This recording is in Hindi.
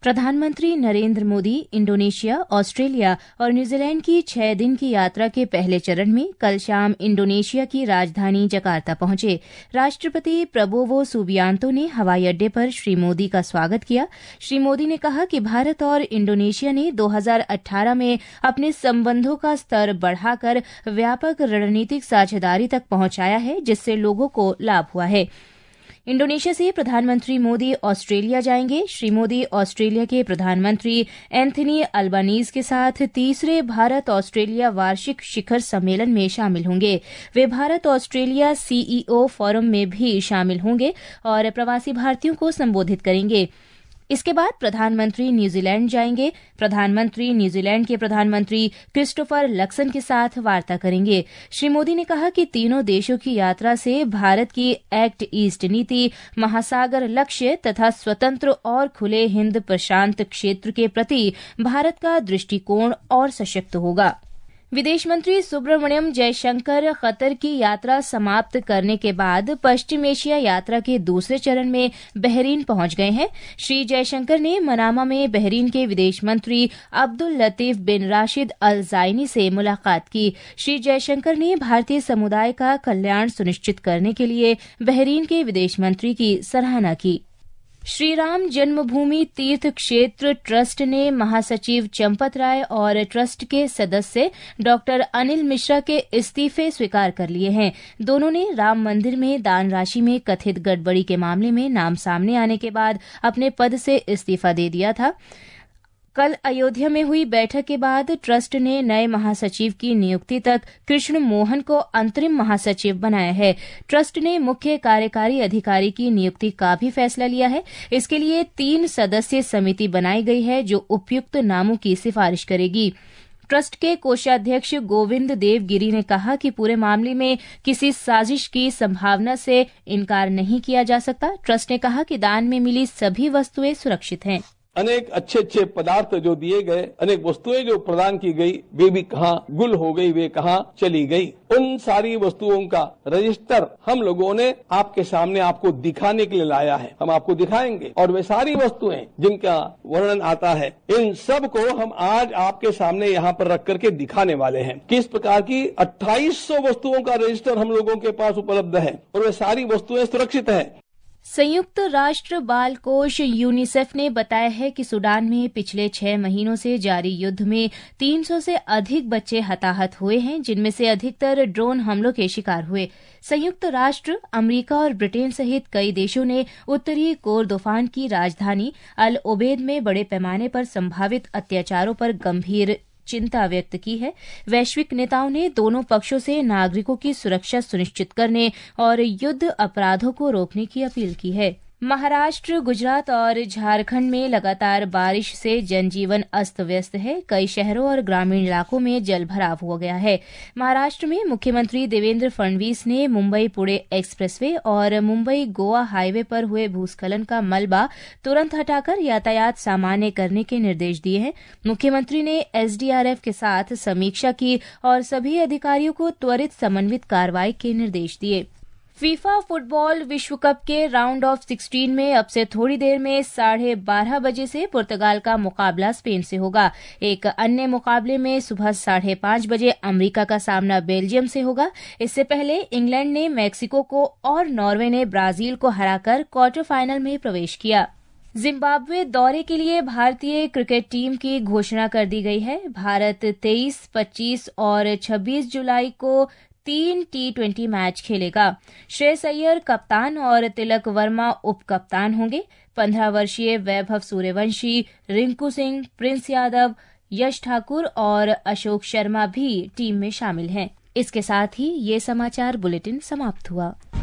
प्रधानमंत्री नरेंद्र मोदी इंडोनेशिया, ऑस्ट्रेलिया और न्यूजीलैंड की 6 दिन की यात्रा के पहले चरण में कल शाम इंडोनेशिया की राजधानी जकार्ता पहुंचे। राष्ट्रपति प्रबोवो सुबियांतो ने हवाई अड्डे पर श्री मोदी का स्वागत किया। श्री मोदी ने कहा कि भारत और इंडोनेशिया ने 2018 में अपने संबंधों का स्तर बढ़ाकर व्यापक रणनीतिक साझेदारी तक पहुंचाया है, जिससे लोगों को लाभ हुआ है। इंडोनेशिया से प्रधानमंत्री मोदी ऑस्ट्रेलिया जाएंगे। श्री मोदी ऑस्ट्रेलिया के प्रधानमंत्री एंथनी अल्बानीज के साथ तीसरे भारत ऑस्ट्रेलिया वार्षिक शिखर सम्मेलन में शामिल होंगे। वे भारत ऑस्ट्रेलिया सीईओ फोरम में भी शामिल होंगे और प्रवासी भारतीयों को संबोधित करेंगे। इसके बाद प्रधानमंत्री न्यूजीलैंड जाएंगे। प्रधानमंत्री न्यूजीलैंड के प्रधानमंत्री क्रिस्टोफर लक्सन के साथ वार्ता करेंगे। श्री मोदी ने कहा कि तीनों देशों की यात्रा से भारत की एक्ट ईस्ट नीति, महासागर लक्ष्य तथा स्वतंत्र और खुले हिंद प्रशांत क्षेत्र के प्रति भारत का दृष्टिकोण और सशक्त होगा। विदेश मंत्री सुब्रमण्यम जयशंकर कतर की यात्रा समाप्त करने के बाद पश्चिम एशिया यात्रा के दूसरे चरण में बहरीन पहुंच गए हैं। श्री जयशंकर ने मनामा में बहरीन के विदेश मंत्री अब्दुल लतीफ बिन राशिद अल ज़ायनी से मुलाकात की। श्री जयशंकर ने भारतीय समुदाय का कल्याण सुनिश्चित करने के लिए बहरीन के विदेश मंत्री की सराहना की। श्री राम जन्मभूमि तीर्थ क्षेत्र ट्रस्ट ने महासचिव चंपत राय और ट्रस्ट के सदस्य डॉक्टर अनिल मिश्रा के इस्तीफे स्वीकार कर लिए हैं। दोनों ने राम मंदिर में दान राशि में कथित गड़बड़ी के मामले में नाम सामने आने के बाद अपने पद से इस्तीफा दे दिया था। कल अयोध्या में हुई बैठक के बाद ट्रस्ट ने नए महासचिव की नियुक्ति तक कृष्ण मोहन को अंतरिम महासचिव बनाया है। ट्रस्ट ने मुख्य कार्यकारी अधिकारी की नियुक्ति का भी फैसला लिया है। इसके लिए 3 सदस्यीय समिति बनाई गई है जो उपयुक्त नामों की सिफारिश करेगी। ट्रस्ट के कोषाध्यक्ष गोविंद देव गिरी ने कहा कि पूरे मामले में किसी साजिश की संभावना से इनकार नहीं किया जा सकता। ट्रस्ट ने कहा कि दान में मिली सभी वस्तुएं सुरक्षित हैं। अनेक अच्छे अच्छे पदार्थ जो दिए गए, अनेक वस्तुएं जो प्रदान की गई, वे भी कहाँ गुल हो गई, वे कहाँ चली गई। उन सारी वस्तुओं का रजिस्टर हम लोगों ने आपके सामने आपको दिखाने के लिए लाया है। हम आपको दिखाएंगे और वे सारी वस्तुएं जिनका वर्णन आता है, इन सब को हम आज आपके सामने यहाँ पर रख करके दिखाने वाले हैं। किस प्रकार की 2800 वस्तुओं का रजिस्टर हम लोगों के पास उपलब्ध है और वे सारी वस्तुएं सुरक्षित है। संयुक्त राष्ट्र बाल कोष यूनिसेफ ने बताया है कि सूडान में पिछले 6 महीनों से जारी युद्ध में 300 से अधिक बच्चे हताहत हुए हैं, जिनमें से अधिकतर ड्रोन हमलों के शिकार हुए। संयुक्त राष्ट्र, अमेरिका और ब्रिटेन सहित कई देशों ने उत्तरी कोरदोफान की राजधानी अल ओबेद में बड़े पैमाने पर संभावित अत्याचारों पर गंभीर चिंता व्यक्त की है। वैश्विक नेताओं ने दोनों पक्षों से नागरिकों की सुरक्षा सुनिश्चित करने और युद्ध अपराधों को रोकने की अपील की है। महाराष्ट्र, गुजरात और झारखंड में लगातार बारिश से जनजीवन अस्त व्यस्त है। कई शहरों और ग्रामीण इलाकों में जलभराव हो गया है। महाराष्ट्र में मुख्यमंत्री देवेंद्र फडणवीस ने मुंबई पुणे एक्सप्रेसवे और मुंबई गोवा हाईवे पर हुए भूस्खलन का मलबा तुरंत हटाकर यातायात सामान्य करने के निर्देश दिए हैं। मुख्यमंत्री ने एसडीआरएफ के साथ समीक्षा की और सभी अधिकारियों को त्वरित समन्वित कार्रवाई के निर्देश दिए। फीफा फुटबॉल विश्व कप के राउंड ऑफ 16 में अब से थोड़ी देर में 12:30 बजे से पुर्तगाल का मुकाबला स्पेन से होगा। एक अन्य मुकाबले में सुबह 5:30 बजे अमेरिका का सामना बेल्जियम से होगा। इससे पहले इंग्लैंड ने मैक्सिको को और नॉर्वे ने ब्राजील को हराकर क्वार्टर फाइनल में प्रवेश किया। जिम्बाब्वे दौरे के लिए भारतीय क्रिकेट टीम की घोषणा कर दी गई है। भारत 23, 25 और 26 जुलाई को 3 T20 मैच खेलेगा। श्रेयस अय्यर कप्तान और तिलक वर्मा उप कप्तान होंगे। 15 वर्षीय वैभव सूर्यवंशी, रिंकू सिंह, प्रिंस यादव, यश ठाकुर और अशोक शर्मा भी टीम में शामिल हैं। इसके साथ ही ये समाचार बुलेटिन समाप्त हुआ।